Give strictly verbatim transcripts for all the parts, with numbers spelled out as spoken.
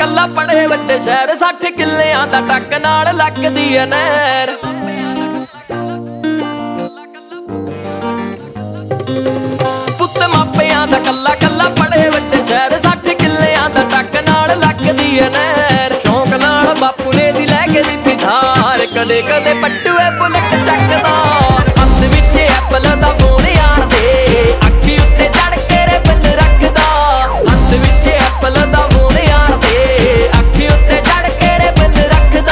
ਕੱਲਾ ਪੜੇ ਵੱਡੇ ਸ਼ਹਿਰ ਸੱਠ ਕਿੱਲਿਆਂ ਦਾ ਟੱਕ ਨਾਲ ਲੱਗਦੀ ਐ ਨਹਿਰ। ਪੁੱਤ ਮਾਪਿਆਂ ਦਾ ਕੱਲਾ ਕੱਲਾ ਪੜੇ ਵੱਡੇ ਸ਼ਹਿਰ ਸੱਠ ਕਿੱਲਿਆਂ ਦਾ ਟੱਕ ਨਾਲ ਲੱਗਦੀ ਐ ਨਹਿਰ। ਸ਼ੌਂਕ ਨਾਲ ਬਾਪੂ ਨੇ ਦੀ ਲੈ ਕੇ ਦਿੱਤੀ ਧਾਰ, ਕਦੇ ਕਦੇ ਪੱਟੂਏ ਬੁਲਟ ਚੱਕਦਾ, ਹੱਥ ਵਿੱਚ ਐਪਲ ਦਾ ਫੋਨ ਯਾਰ ਦੇ, ਅੱਖੀ ਉੱਤੇ ਚੜ ਕੇ ਰਿਬਨ ਰੱਖਦਾ, ਹੱਥ ਵਿੱਚ ਐਪਲ ਦਾ ਫੋਨ ਯਾਰ ਦੇ, ਅੱਖੀ ਉੱਤੇ ਚੜ ਕੇ ਰਿਬਨ ਰੱਖਦਾ।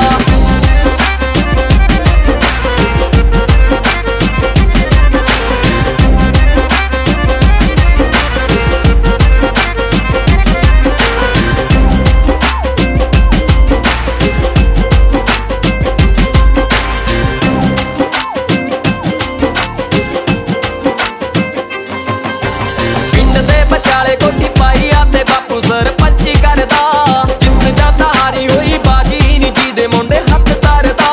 ਵਿਚਾਲੇ ਕੋਠੀ ਪਾਈ ਆ ਤੇ ਬਾਪੂ ਸਰਪੰਚੀ ਕਰਦਾ, ਜਿੱਤ ਜਾਂਦਾ ਹਾਰੀ ਹੋਈ ਬਾਜੀ ਨੀ ਜਿਹਦੇ ਮੁੰਡੇ ਹੱਥ ਧਰਦਾ।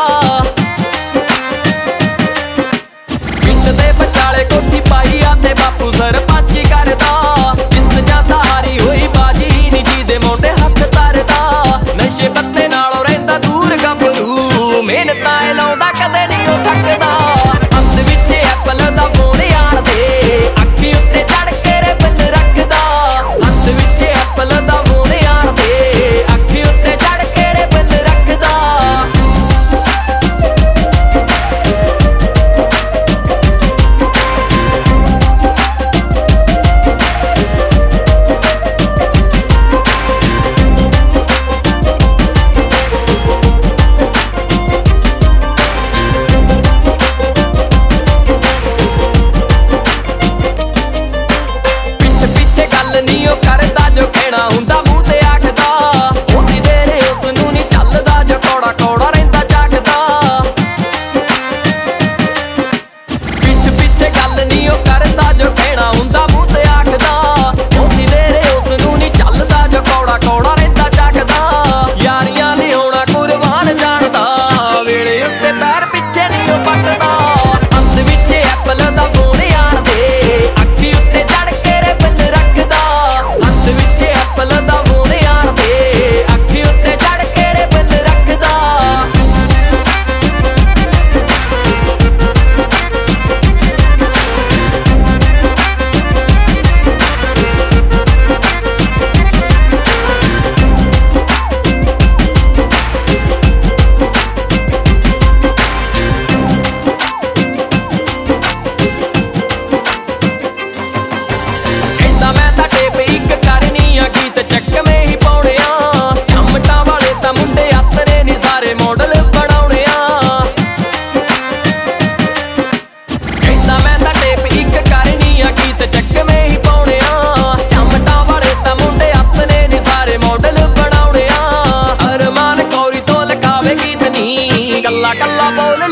ਪਿੰਡ ਦੇ ਵਿਚਾਲੇ ਕੋਠੀ ਪਾਈ ਆ ਤੇ ਬਾਪੂ ਸਰਪੰਚੀ ਕਰਦਾ, ਜਿੱਤ ਜਾਂਦਾ ਹਾਰੀ ਹੋਈ ਬਾਜੀ ਨੀ ਜਿਹਦੇ ਮੁੰਡੇ ਹੱਥ ਧਰਦਾ। ਨਸ਼ੇ ਪੱਤੇ ਨਾਲੋਂ ਰਹਿੰਦਾ ਦੂਰ ਗੱਭਰੂ, ਮਿਹਨਤਾਂ ਏ ਲਾਉਂਦਾ ਕਦੇ ਨੀ ਉਹ ਥੱਕਦਾ, ਹੱਥ ਵਿੱਚ ਐਪਲ ਦਾ ਫੋਨ ਯਾਰ ਦੇ, ਅੱਖੀ ਉੱਤੇ ਚੜ ਕੇ ਰਿਬਨ ਰੱਖਦਾ, ਹੱਥ ਵਿੱਚ ਐਪਲ ਦਾ ਫੋਨ ਯਾਰ ਦੇ, ਅੱਖੀ ਉੱਤੇ ਚੜ ਕੇ ਰਿਬਨ ਰੱਖਦਾ। ਨੀ ਉਹ ਕਰਦਾ ਜੋ ਕਹਿਣਾ ਹੁੰਦਾ ਮੂੰਹ ਤੇ ਆਖਦਾ, ਉਹਦੀ ਦੇਰੇ ਉਸ ਨੂੰ ਨੀ ਚੱਲਦਾ ਜੋ ਕੌੜਾ ਕੌੜਾ ਰਹਿੰਦਾ ਜਾਗਦਾ। ਪਿੱਛ ਪਿੱਛੇ ਗੱਲ ਨੀ ਉਹ ਕਰਦਾ ਜੋ ਕਹਿਣਾ ਹੁੰਦਾ ਮੂੰਹ ਤੇ ਆਖਦਾ, ਉਹਦੀ ਦੇਰੇ ਉਸ ਨੂੰ ਨੀ ਚੱਲਦਾ ਜੋ ਕੌੜਾ ਕੌੜਾ ਰਹਿੰਦਾ ਜਾਗਦਾ। ਯਾਰੀਆਂ ਲਿਆਉਣਾ ਕੁਰਬਾਨ ਜਾਣਦਾ, ਵੇਲੇ ਉੱਤੇ ਪੈਰ ਪਿੱਛੇ ਨੀ ਉਹ ਪੱਟਦਾ, ਹੱਥ ਵਿੱਚ ਐਪਲ ਦਾ ਫੋਨ ਯਾਰ ਦੇ, ਅੱਖੀ ਉੱਤੇ ਚੜ ਕੇ ਰਿਬਨ ਰੱਖਦਾ, ਹੱਥ ਵਿੱਚ ਐਪਲ ਦਾ ਫੋਨ ਯਾਰ ਦੇ, ਅੱਖੀ ਉੱਤੇ ਚੜ ਕੇ ਰਿਬਨ ਰੱਖਦਾ। ਕਹਿੰਦਾ ਮੈਂ ਤਾਂ ਟੇਪ ਇੱਕ ਕਰਨੀ ਆ, ਗੀਤ ਚੱਕਵੇਂ ਹੀ ਪਾਉਣੇ ਆ, ਚਮਟਾਂ ਵਾਲੇ ਤਾਂ ਮੁੰਡੇ ਆਤਰੇ ਨੀ ਸਾਰੇ ਮਾਡਲ ਬਣਾਉਣੇ ਆ। ਕਹਿੰਦਾ ਮੈਂ ਤਾਂ ਟੇਪ ਇੱਕ ਕਰਨੀ ਆ, ਗੀਤ ਚੱਕਵੇਂ ਹੀ ਪਾਉਣੇ ਆ, ਚਮਟਾਂ ਵਾਲੇ ਤਾਂ ਮੁੰਡੇ ਆਤਰੇ ਨੀ ਸਾਰੇ ਮਾਡਲ ਬਣਾਉਣੇ ਆ। ਅਰਮਾਨ ਕੌਰੀ ਤੋਂ ਲਿਖਾਵੇ ਗੀਤ ਨੀ, ਕੱਲਾ ਕੱਲਾ ਬੋਲ